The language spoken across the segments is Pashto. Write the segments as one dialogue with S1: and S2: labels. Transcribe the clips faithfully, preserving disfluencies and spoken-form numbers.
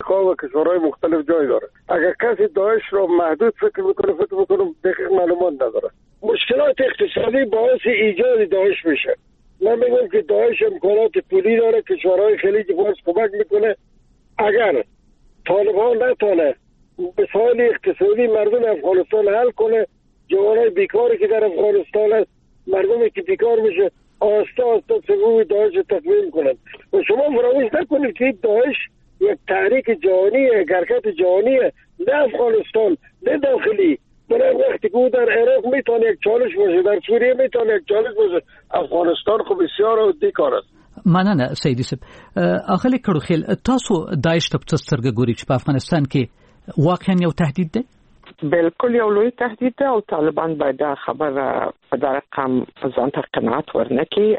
S1: آمریکا و کشورهای مختلف جای داره. اگر کسی داعش را محدود فکر میکنه فکر میکنه دقیق معلومات نداره. مشکلات اقتصادی باعث ایجاد داعش میشه. من میگم که داعش امکانات پولی داره، کشورهای خلیج فارس کمک میکنه. اگر طالبان نتونه مسائل اقتصادی مردم افغانستان حل کنه، جوانای بیکاری که در افغانستان هست، مردمی که بیکار میشه، آسته آسته سبب داعش رو تکمیل کنند. و شما فراموش نکنید که داعش یک تحریک جهانی، یک حرکت جهانی، نه افغانستان نه داخلی. برای وقتی که در عراق میتونه یک چالش باشه، در سوریه میتونه یک چالش باشه، افغانستان خو بسیار عادي کار است.
S2: مننه سیدی صاحب. اخلي کړو خل تاسو داعش ته په سترګه ګوري چې په افغانستان کې واقعا یو تهدید دی؟
S3: بالکل یو لوی تهدید دی او طالبان باید دا خبره په دا رقم ځان ته قناعت ورنکړي.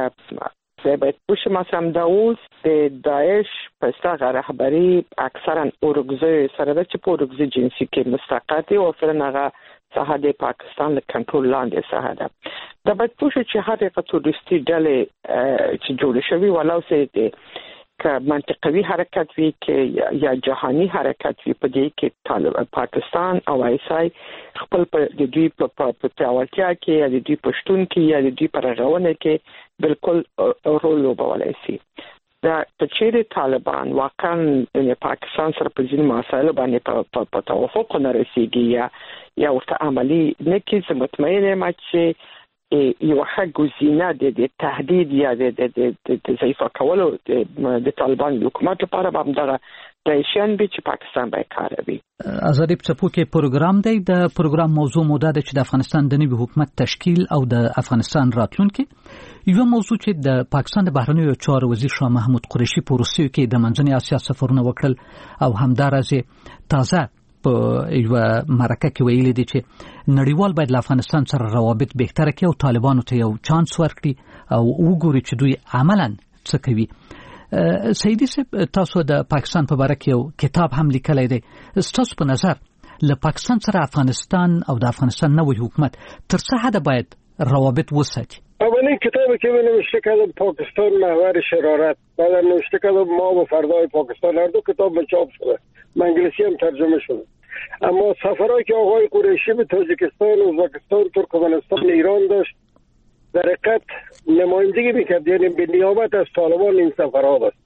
S3: زه باید پوښتنه مثلا دا اوس د داعش په ستغه رهبری اکثرا اورګزي سره د چې په اورګزي جنسي کې مستقات او فرنغه ساحه د پاکستان له کنټرول لاندې ساحه ده. دا باید پوښتنه چې هغه تروریستي ډلې چې جوړ شوی ولاو سي دي که منطقوي حرکت وي کې یا جهاني حرکت وي په دې کې طالب پاکستان او ایسای خپل په د دوی په پیاوړتیا کې یا د دوی پښتون کې یا د دوی په رغونه کې بالکل رول لوبولای شي. دا چې طالبان واقعا د پاکستان سره په ځینو مسایلو باندې په توافق نه رسیږي یا یا ورته عملی نه کیږي، مطمئنه ما چې یو حق گزینه د تهدید یا د د ضعیف کولو د طالبان حکومت لپاره به همدغه دایشان به چې پاکستان به کار کوي.
S2: ازادي په کې پروګرام دی. د پروګرام موضوع موده ده چې د افغانستان د نوي حکومت تشکیل او د افغانستان راتلونکي. یو موضوع چې د پاکستان د بهرنیو چارو وزیر شاه محمود قریشي په روسیې کې د منځنۍ اسیا سفرونه وکړل او همدارسه تازه په یو مرکه کې ویلي دي چې نړیوال باید له افغانستان سره روابط بهتر کړي او طالبانو ته یو چانس ورکړي او وګوري چې دوی عملاً څه کوي. سیدی صاحب تاسو د پاکستان په اړه کې یو کتاب هم لیکلی دی. تاسو په نظر له پاکستان سره افغانستان او د افغانستان نوې حکومت تر څه حد باید روابط وساتي؟
S1: اولین کتابی که من نوشته کردم پاکستان محور شرارت، بعد نوشته کردم ما و فردای پاکستان، هر دو کتاب به چاپ شده، به انگلیسی هم ترجمه شده. اما سفرهایی که آقای قریشی به تاجیکستان، ازبکستان، ترکمنستان، ایران داشت در حقیقت نمایندگی میکرد، یعنی به نیابت از طالبان این سفرها داشت.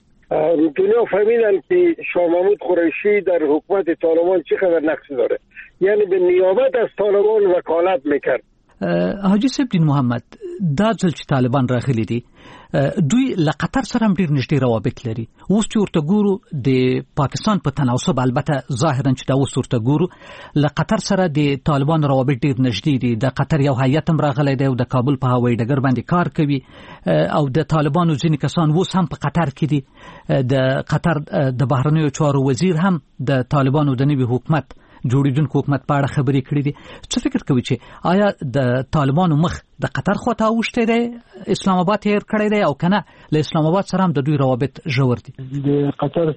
S1: دنیا فهمیدن که شاه محمود قریشی در حکومت طالبان چقدر نقش داره، یعنی به نیابت از طالبان وکالت میکرد.
S2: حاجی صاحب دین محمد، دا ځل چې طالبان راغلي دي دوی له قطر سره هم ډیر نږدې روابط لري. اوس چې ورته ګورو د پاکستان په تناسب، البته ظاهرا چې دا اوس ورته ګورو له قطر سره د طالبان روابط ډیر نږدې دي. د قطر یو هیئت هم راغلی دی او د کابل په هوایي ډګر باندې کار کوي او د طالبانو ځینې کسان اوس هم په قطر کې دي. د قطر د بهرنیو چارو وزیر هم د طالبانو د نوي حکومت جوړیدونکو حکومت په اړه خبرې کړې دي. څه فکر کوي چې آیا د طالبانو مخ د قطر خواته اوښتی دی، اسلام آباد هیر کړی دی او کنه له اسلام آباد سره هم د دوی روابط ژور دي؟
S4: د قطر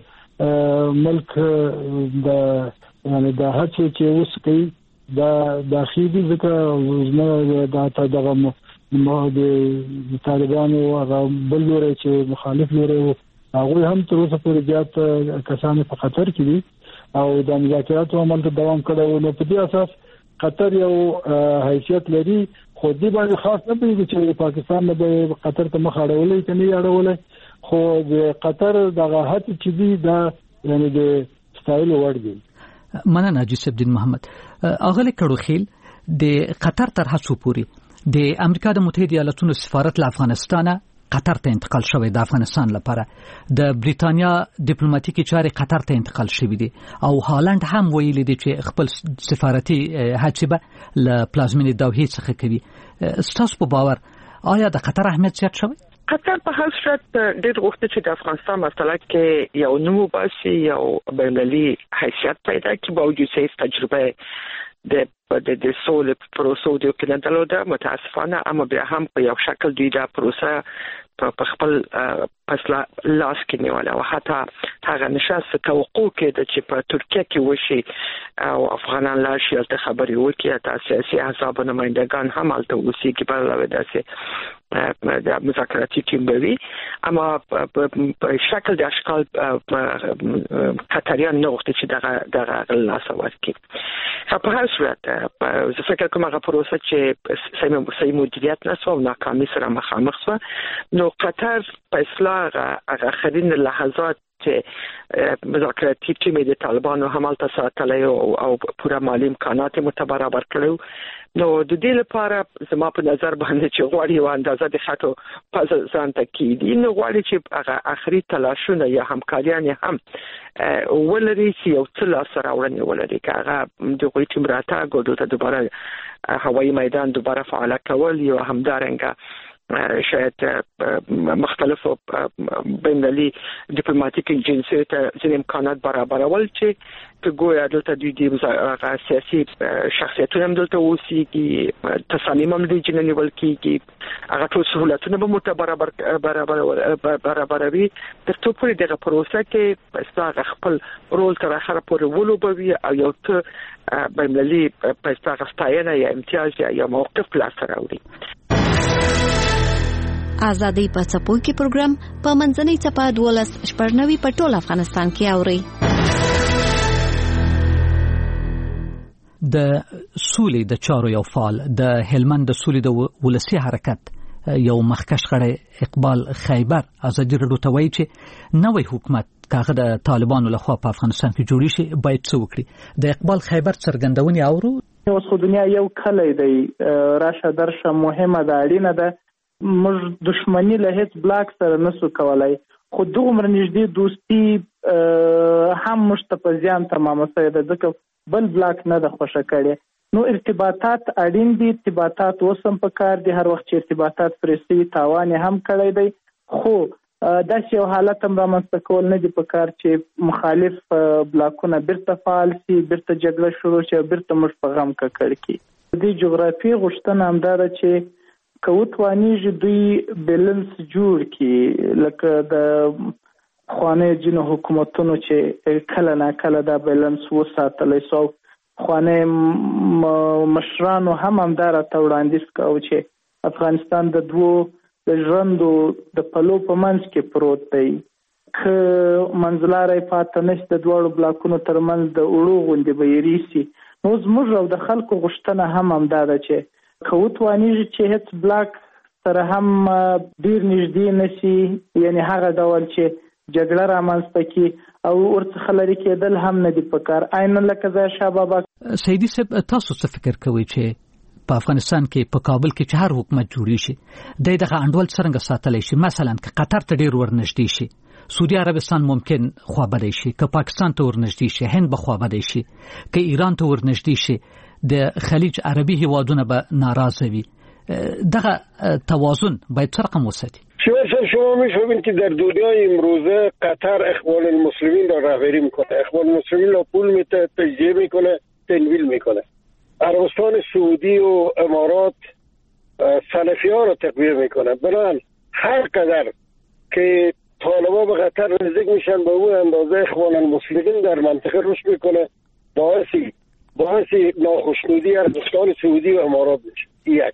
S4: ملک د یعنی د هڅې چې اوس کوي دا داخلي ځکه زموږ د دغه د طالبانو هغه بل لوري چې مخالف لوري هغه هم تر اوسه پورې زیات کسان په خطر کې دي او د مذاکراتو عمل ته دوام کړو. نو په دې اساس قطر یو حیثیت لري، خو دې باندې خاص نه دی چې پاکستان به قطر ته مخ اړولې کني اړولې، خو د قطر دغه هڅه چې دی دا یعنی د ستایل وړ دی.
S2: مننه حاجی صاحب دین محمد. اغلی کړو خیل د قطر تر هڅو پوری د امریکا د متحده ایالاتونو سفارت له افغانستان قطر ته انتقال شوی د افغانستان لپاره. د بریتانیا ډیپلوماټیکي چارې قطر ته انتقال شوی دي او هالند هم ویلي دي چې خپل سفارتي هڅې به له پلازمینې دوحې څخه کوي. ستاسو په باور آیا د قطر اهمیت زیات شوی؟
S3: قطر په هر صورت ډېر غوښتي چې د افغانستان مسله کې یو نوم باسي، یو بینالمللي حیثیت پیدا کړي، باوجود چې تجربه د د د سولې پروسو د کېندلو ده. متاسفانه اما بیا هم په یو شکل دوی دا پروسه په خپل فیصله لاس کې نیوله او حتی هغه نشست توقع کېده چې په ترکیه کې وشي او افغانان لا شي الته خبري وکړي تاسو سیاسي احزاب نمائندگان هم الته اوسېږي په علاوه داسې د مذاکراتي ټیم به اما په شکل د اشکال قطریان نه وخت چې دغه دغه لاس ورکړي په هر صورت زه فکر کوم هغه پروسه چې سمه صحیح مدیریت نشو او ناکامي سره مخامخ شو نو قطر په اصلاح هغه اخرین لحظات چې مذاکراتي ټیم د طالبانو همالته ساتلی او پوره مالی امکانات متبرابر کړو نو د دې لپاره زما په نظر باندې چې غواړي و اندازه د خطو په ځان ته کېدي نو غواړي چې هغه اخري تلاشونه یا همکاریان هم ولري چې یو څه لاسته راوړنې ولري که هغه د غوی ټیم راتګ او دلته دوباره هوایي میدان دوباره فعال کول یا همدارنګه شاید مختلفو بینالمللي ډیپلوماټیک ایجنسیو ته ځینې امکانات برابرول چې که ګویا دلته دوی د سیاسي شخصیتونه هم دلته اوسېږي تصامیم هم دوی ځینې نیول کېږي هغه ټول سهولتونه به ورته برابر برابروي تر څو پورې دغه پروسه کې هغه خپل رول تر اخره پورې ولوبوي او یو څه بینالمللي په هغه ستاینه یا امتیاز یا موقف لاسته راوړي.
S5: آزادۍ په څپو کې پروګرام په منځنۍ څپه دولس شپږنوي په ټول افغانستان کې اوري.
S2: د سولې د چارو یو فعال د هلمند د سولې د ولسی حرکت یو مخکښ غړی اقبال خیبر ازادي راډیو ته وایي چې نوې حکومت کاغه د طالبانو لخوا په افغانستان کې جوړی شي باید څه وکړي. د اقبال خیبر څرګندونې اورو.
S6: اوس خو دنیا یو کلی دی راشه درشه مهمه ده اړینه ده موږ دښمنی له هیڅ بلاک سره نسو کولای خو دومره نږدې دوستي هم مشته ځان تمامه سره ده ځکه بل بلاک نه د خوشا کړي نو ارتباطات اړین دي ارتباطات وسم په کار دي هر وخت چې ارتباطات پرسي تاوان هم کړی دی خو داسې یو حالت هم رامنځته کول نه دي په کار چې مخالف بلاکونه بیرته فعال سي بیرته جګړه شروع شي بیرته موږ په غم ککړ کی د جغرافي غوښتنه هم دا ده چې کوتوانیږي دوی بیلنس جوړ کی لکه د خوانه جنو حکومتونو چې کله نه کله دا بیلنس وساتلی سو خوانه مشرانو هم همدار ته وړاندیز کاوه چې افغانستان د دوو د ژوندو د پلو په منځ کې پروت دی که منځلارې پاتې نشته د دوړو بلاکونو ترمنځ د اړو غوندې به یریسي نو زموږ او د خلکو غوښتنه هم همدا ده چې کوتوانیږي چې هیڅ بلاک سره هم ډیر نږدې نشي یعنی هغه ډول چې جګړه رامنځته کی او ورڅخه لري کېدل هم نه دی پکار عین لکه ځای شابابا.
S2: سیدی صاحب تاسو څه فکر کوئ چې په افغانستان کې په کابل کې چې هر حکومت جوړی شي د دغه انډول څنګه ساتلی شي مثلا که قطر ته ډیر ورنږدې شي سعودي عربستان ممکن خوابدی شي که پاکستان ته ورنږدې شي هند به خوابدی شي که ایران ته ورنږدې شي د خلیج عربي هیوادونه به ناراضه وي دغه توازن باید څه رقم وساتي؟
S1: شما شما می‌فهمید که در دنیای امروزه قطر اخوان المسلمین را رهبری میکنه اخوان المسلمین را پول میده تجزیه میکنه تنویل میکنه عربستان سعودی و امارات سلفی ها را تقویه میکنه بنابراین هر قدر که طالبان به قطر نزدیک میشن به اون اندازه اخوان المسلمین در منطقه رشد میکنه باعثی باعثی ناخشنودی عربستان سعودی و امارات میشه. یک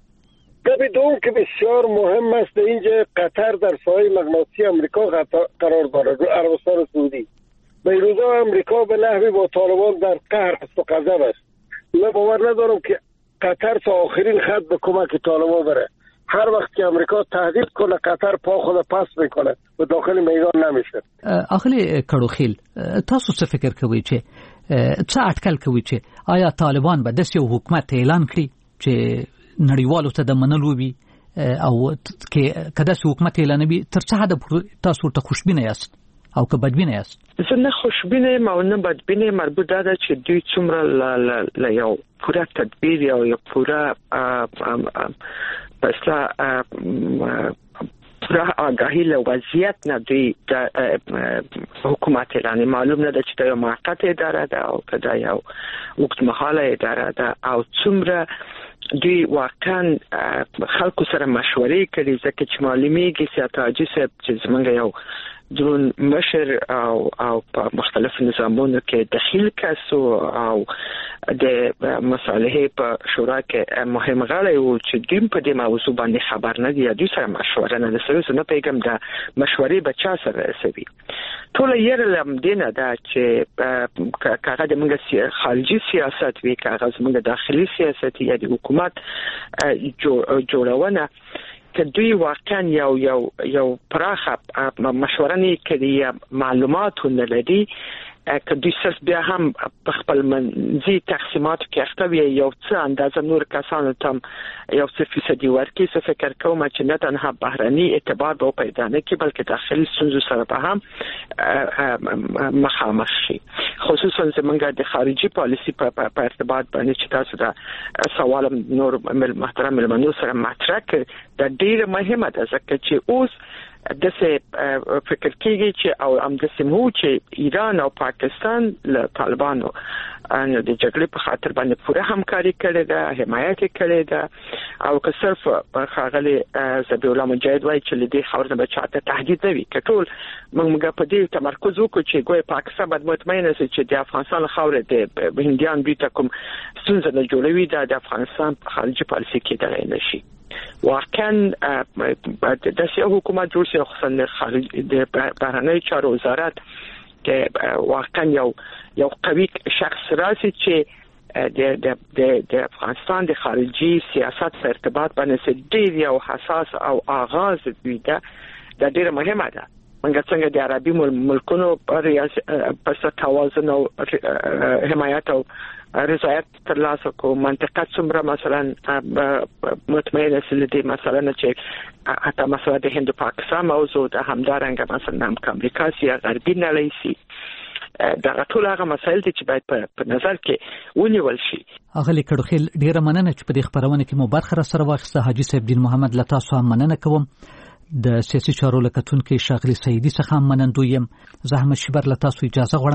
S1: گپ دوم که بسیار مهم است اینجا قطر در سایه مغناطیسی امریکا قرار داره رو عربستان سعودی به این روزا امریکا به نحوی با طالبان در قهر است و غضب است. من باور ندارم که قطر تا آخرین خط به کمک طالبان بره. هر وقت که امریکا تهدید کنه قطر پا خود پس میکنه و داخل میدان نمیشه.
S2: اخلی کړوخیل تاسو څه فکر کوئ چې څه اټکل کوي چې آیا طالبان به داسې یو حکومت اعلان کړي چې نړیوالو ته د منلو وي او کې کدا چې حکومت اعلان وي تر څه حد تاسو ته خوشبینه یاست او که بدبینه یاست؟
S3: زه نه خوشبینه یم او نه بدبینه مربوط ده چې دوی څومره ل یو پوره تدبیر یا یو پوره پسلا پوره آگاهی له وضعیت نه دوی د حکومت اعلان معلوم نه ده چې دا یو موقت اداره ده او که دا یو وقت محاله اداره ده او څومره دوی واقعا خلکو سره مشورې کړي ځکه چې معلومیږي چې حاجي صاحب چې زمونږ یو درون مشر او او په مختلف نظامونو کې دخیل کسو او د مصالحې په شورا کې مهم غړی وو چې دوی په دې موضوع باندې خبر نه دي، دوی سره مشوره نه لري. نه پیغام د مشورې بچا سره رسوي. ټول یې لم دینه دا چې کاغه د موږ خارجي سیاست وی کاغه موږ داخلي سیاست یا د حکومت جوړونه که دوی واقعا یو یو یو پراخه مشوره نه کوي، معلومات نه لري، که دوی صرف بیا هم په خپل منځي تقسیمات کې اخته وي یو څه اندازه نور کسانو ته یو څه فیصدي ورکړي، څه فکر کوم چې نه تنها بهرني اعتبار به پیدا نه کړي بلکې داخلي ستونزو سره به هم مخامخ شي. خصوصا زمونږ د خارجي پالیسي په ارتباط باندې چې تاسو دا سوال نور محترم ملمنو سره مطرح کړ، دا ډیره مهمه ده ځکه چې اوس دسه فکر کېږي چې او هم دسه مو چې ایران او پاکستان له طالبانو ان د جګړې په خاطر باندې پوره همکاري کړې ده، حمایت کړې ده، او که صرف خاغلی زبی الله مجاهد وایي چې لدی خبره به چاته تهدید نه وي. کټول موږ په دې تمرکز وکړو چې ګویا پاکستان باید مطمئن شي چې د افغانستان خاوره د هندیان دوی ته کوم ستونزه نه جوړوي، دا د افغانستان خارجي پالیسي کې دغه نشي. واقعا د سیاسي حکومت جوړ شي، خصوصا خارجي د بهرنی چارو وزارت کې واقعا یو یو قوي شخص راسي چې د د د د افغانستان د خارجي سیاست په ارتباط باندې ډېر یو حساس او آغاز وي. دا د ډېر مهمه ده. موږ څنګه د عربي ملکونو په توازن او حمایت او رضایت ترلاسه کو، منطقه څومره مثلا مطمئن اصل دي مثلا چې حتی مثلا د هند پاکستان موضوع د همدارنګه مثلا هم امریکا سي غربي نړۍ سي، دا ټول هغه مسایل دي چې باید په نظر کې ونیول شي.
S2: اغلی کډوخیل ډیره مننه چې په دې خبرونه کې مو برخه سره واخیسته. حاجي صاحب دین محمد له تاسو هم مننه کوم. د سیاسي چارو لکتونکو شاغلي سیدی څخه هم منندوی یم. زه هم شبر له تاسو اجازه غواړم